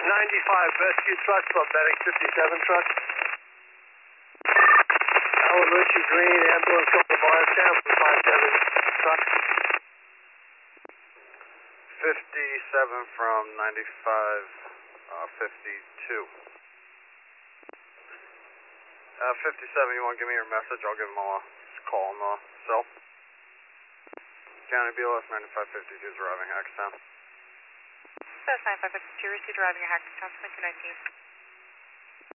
95, rescue truck from Medic 57 truck. Alan Ritchie Green, ambulance going to Morristown from 57 truck. 57 from 95, 52. 57, you want to give me your message? I'll give them a call on the cell. County BLS 9552 is arriving Hackstown. That's 9552, received arriving at Hackstown, 2219.